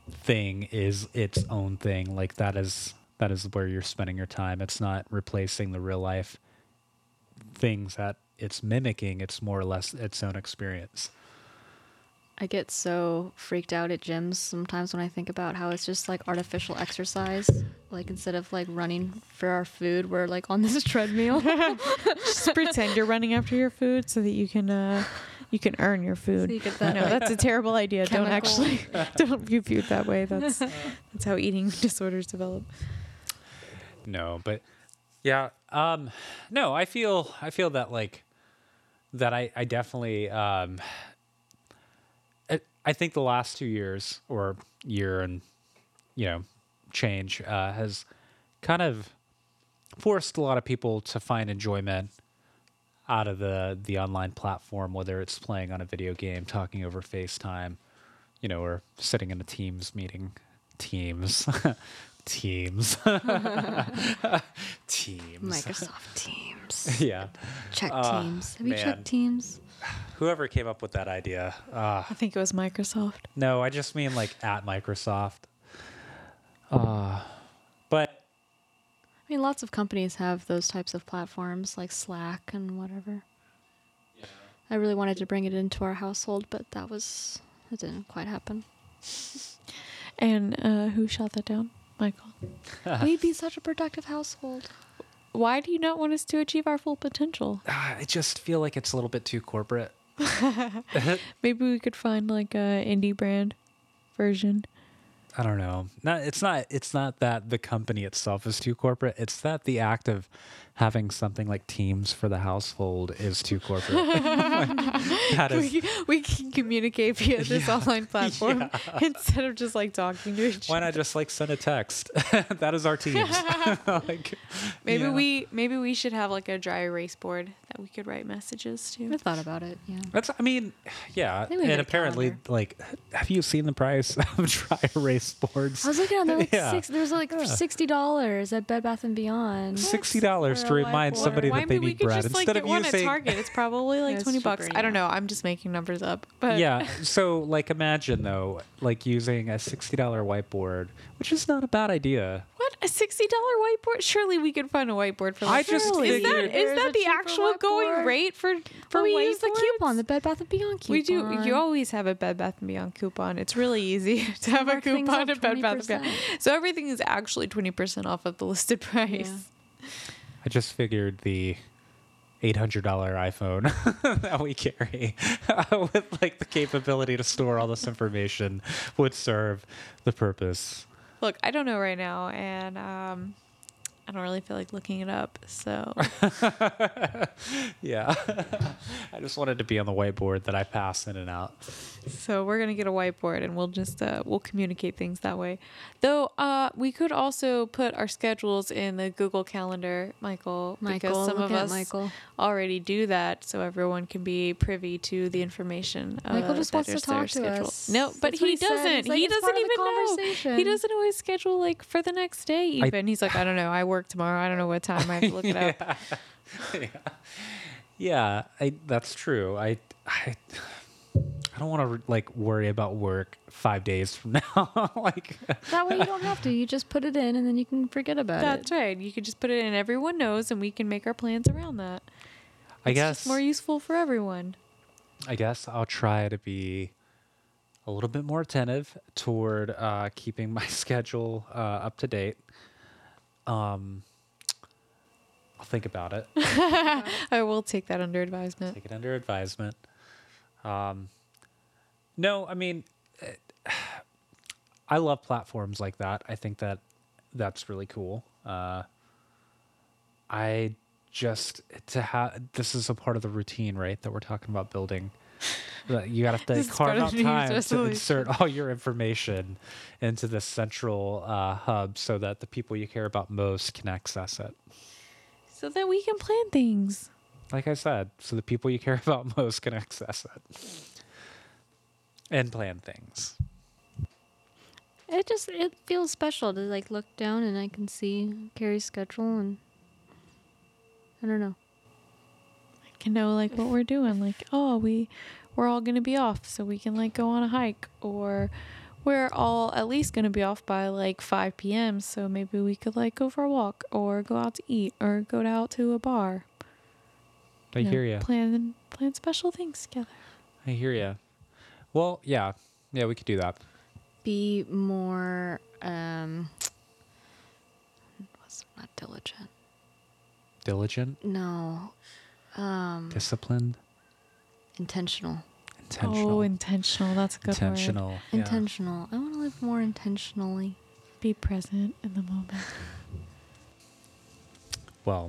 Speaker 1: thing is its own thing. Like that is where you're spending your time. It's not replacing the real life things that it's mimicking. It's more or less its own experience.
Speaker 2: I get so freaked out at gyms sometimes when I think about how it's just like artificial exercise. Like instead of like running for our food, we're like on this treadmill.
Speaker 3: Just pretend you're running after your food so that you can earn your food.
Speaker 2: So you get that,
Speaker 3: No,
Speaker 2: like,
Speaker 3: that's a terrible idea. Don't
Speaker 2: chemical-
Speaker 3: actually don't view food that way. That's how eating disorders develop.
Speaker 1: No, but yeah, no, I feel that like that I definitely I think the last 2 years or year and change has kind of forced a lot of people to find enjoyment out of the online platform, whether it's playing on a video game, talking over FaceTime, or sitting in a Teams meeting. Teams. Teams. Teams.
Speaker 2: Microsoft Teams.
Speaker 1: Yeah.
Speaker 2: Check Teams. Have you
Speaker 1: man.
Speaker 2: checked Teams?
Speaker 1: Whoever came up with that idea.
Speaker 3: I think it was Microsoft.
Speaker 1: No, I just mean like at Microsoft. But
Speaker 2: I mean, lots of companies have those types of platforms like Slack and whatever.
Speaker 1: yeah.
Speaker 2: I really wanted to bring it into our household, but it didn't quite happen.
Speaker 3: And who shot that down? Michael.
Speaker 2: We'd be such a productive household.
Speaker 3: Why do you not want us to achieve our full potential?
Speaker 1: I just feel like it's a little bit too corporate.
Speaker 3: Maybe we could find like a indie brand version.
Speaker 1: I don't know. It's not that the company itself is too corporate. It's that the act of having something like Teams for the household is too corporate. That is,
Speaker 3: We can communicate via this
Speaker 1: Yeah.
Speaker 3: online platform instead of just like talking to each
Speaker 1: why
Speaker 3: other.
Speaker 1: not just like send a text? That is our Teams. Like,
Speaker 3: Maybe
Speaker 1: yeah.
Speaker 3: we should have like a dry erase board that we could write messages to.
Speaker 2: I thought about it, yeah.
Speaker 1: I mean, yeah.
Speaker 2: think we need
Speaker 1: And
Speaker 2: a
Speaker 1: apparently,
Speaker 2: calendar.
Speaker 1: like, have you seen the price of dry erase boards?
Speaker 2: I was looking at them, like
Speaker 1: Yeah.
Speaker 2: there's like $60 at Bed Bath & Beyond.
Speaker 1: $60 to
Speaker 2: For a
Speaker 1: remand
Speaker 2: whiteboard.
Speaker 1: somebody
Speaker 3: Why
Speaker 1: that they
Speaker 3: maybe we
Speaker 1: need
Speaker 3: could
Speaker 1: bread
Speaker 3: just like
Speaker 1: instead
Speaker 3: get
Speaker 1: of
Speaker 3: one at
Speaker 1: using.
Speaker 3: Target. It's probably like
Speaker 2: Yeah, it's
Speaker 3: 20 bucks.
Speaker 2: cheaper,
Speaker 3: I don't
Speaker 2: yeah.
Speaker 3: know. I'm just making numbers up. But
Speaker 1: Yeah. So, like, imagine though, like using a $60 whiteboard, which is not a bad idea.
Speaker 3: what, a $60 whiteboard? Surely we could find a whiteboard for like
Speaker 1: I just
Speaker 3: is
Speaker 1: figured-
Speaker 3: that
Speaker 2: There's a
Speaker 3: the
Speaker 2: cheaper
Speaker 3: actual going
Speaker 2: whiteboard.
Speaker 3: rate for
Speaker 2: But we
Speaker 3: whiteboards?
Speaker 2: use the coupon, the Bed Bath & Beyond coupon.
Speaker 3: We do. You always have a Bed Bath & Beyond coupon. It's really easy to have a
Speaker 2: Mark things
Speaker 3: coupon
Speaker 2: up
Speaker 3: at Bed Bath & Beyond.
Speaker 2: 20%.
Speaker 3: So everything is actually 20% off of the listed price.
Speaker 2: Yeah.
Speaker 1: I just figured the $800 iPhone that we carry with like the capability to store all this information would serve the purpose.
Speaker 3: Look, I don't know right now, and I don't really feel like looking it up. So
Speaker 1: Yeah. I just wanted to be on the whiteboard that I pass in and out.
Speaker 3: we're gonna get a whiteboard, and we'll just we'll communicate things that way. Though we could also put our schedules in the Google Calendar, Michael, because some of us
Speaker 2: Michael.
Speaker 3: already do that, so everyone can be privy to the information.
Speaker 2: Michael just
Speaker 3: that
Speaker 2: wants to
Speaker 3: is their
Speaker 2: talk to
Speaker 3: schedule.
Speaker 2: us.
Speaker 3: No, but
Speaker 2: That's what
Speaker 3: he
Speaker 2: he said.
Speaker 3: doesn't.
Speaker 2: He's like,
Speaker 3: He
Speaker 2: it's
Speaker 3: doesn't
Speaker 2: part of the
Speaker 3: even know.
Speaker 2: conversation.
Speaker 3: He doesn't always schedule like for the next day. Even he's like, I don't know. I work tomorrow. I don't know what time. I have to look it up.
Speaker 1: Yeah, that's true. I don't want to like worry about work 5 days from now. Like,
Speaker 2: That way you don't have to. You just put it in and then you can forget about
Speaker 3: That's
Speaker 2: it.
Speaker 3: right. You could just put it in. Everyone knows, and we can make our plans around that.
Speaker 1: I
Speaker 3: It's
Speaker 1: guess
Speaker 3: just more useful for everyone.
Speaker 1: I'll try to be a little bit more attentive toward keeping my schedule up to date. I'll think about it.
Speaker 3: I will take that under advisement.
Speaker 1: Take it under advisement. No, I mean, I love platforms like that. I think that that's really cool. I just this is a part of the routine, right? That we're talking about building. That you got to
Speaker 3: This is part
Speaker 1: carve
Speaker 3: of
Speaker 1: out
Speaker 3: New Year's
Speaker 1: time to
Speaker 3: resolution.
Speaker 1: insert all your information into this central hub, so that the people you care about most can access it.
Speaker 3: So that we can plan things.
Speaker 1: Like I said, so the people you care about most can access it and plan things.
Speaker 2: It feels special to like look down and I can see Carrie's schedule and I don't know.
Speaker 3: I can know like what we're doing. Like, oh, we're all gonna be off, so we can like go on a hike, or we're all at least going to be off by like 5 p.m. So maybe we could like go for a walk or go out to eat or go out to a bar.
Speaker 1: I hear you.
Speaker 3: Plan special things together.
Speaker 1: I hear you. Well, yeah, we could do that.
Speaker 2: Be more, what's not diligent?
Speaker 1: Diligent,
Speaker 2: No,
Speaker 1: disciplined,
Speaker 2: intentional.
Speaker 1: intentional.
Speaker 3: Oh, intentional. That's a good word.
Speaker 1: Intentional. Yeah.
Speaker 2: Intentional. I want to live more intentionally.
Speaker 3: Be present in the moment.
Speaker 1: Well,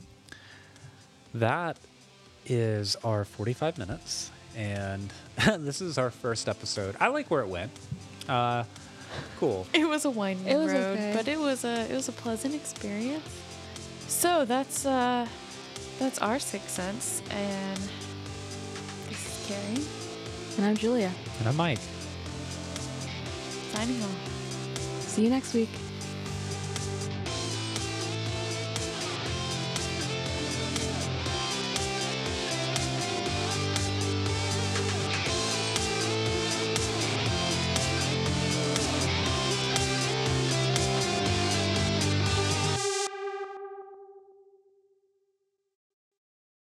Speaker 1: that is our 45 minutes, and this is our first episode. I like where it went. Cool.
Speaker 3: It was a winding
Speaker 2: It was
Speaker 3: road,
Speaker 2: okay.
Speaker 3: but it was a pleasant experience. So that's our 6 cents, and this is Carrie
Speaker 2: And I'm Julia.
Speaker 1: And I'm Mike.
Speaker 3: signing off.
Speaker 2: See you next week.